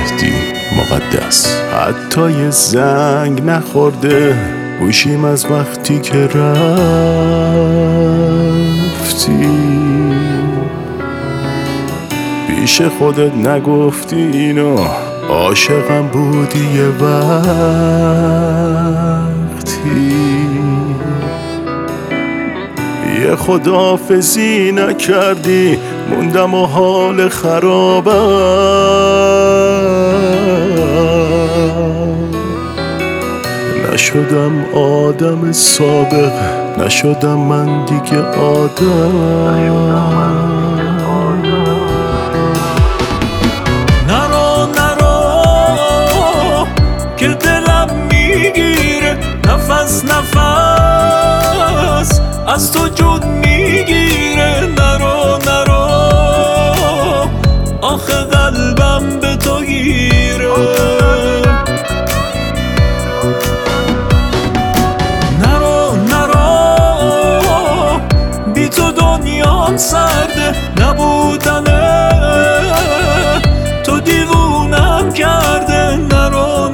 مهدی مقدس. حتی یه زنگ نخورده گوشیم از وقتی که رفتی. پیش خودت نگفتی اینو، عاشقم بودی یه وقتی. یه خداحافظی نکردی، موندم و حال خرابم. نشدم آدم سابق، نشدم من دیگه آدم. نرو که دلم میگیره، نفس از تو جون میگیره. نرو آخه قلبم به تو گیره. نرو بی تو دنیام سرده، نبودنه تو دیوونم کرده. نرو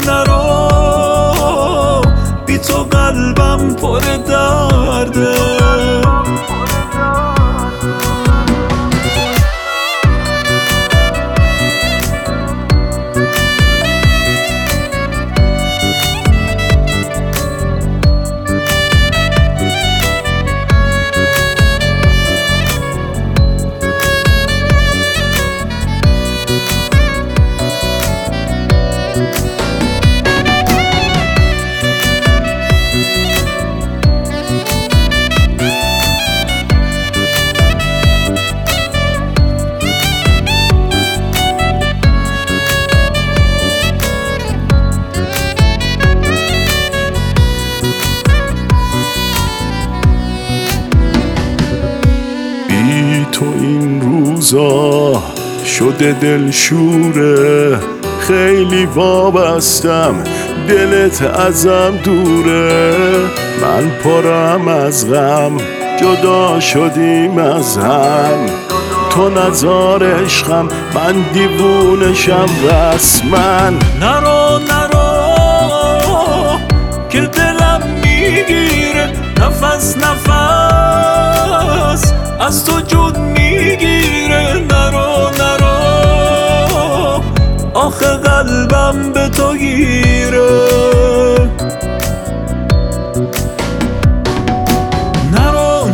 بی تو قلبم پر درده. تو این روزا شده دلشوره، خیلی وابستم، دلت ازم دوره. من پرم از غم، جدا شدیم از هم، تو نزار عشقم، من دیوونشم رسما. نرو که دلم میگیره، نفس از تو جون میگیره. نرو آخه قلبم به تو گیره. نرو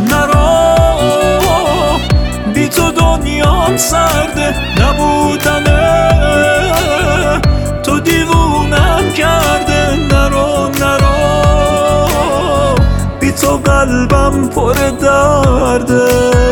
بی تو دنیام سرده، نبودنه تو دیوونم کرده. نرو بی تو قلبم پر درده.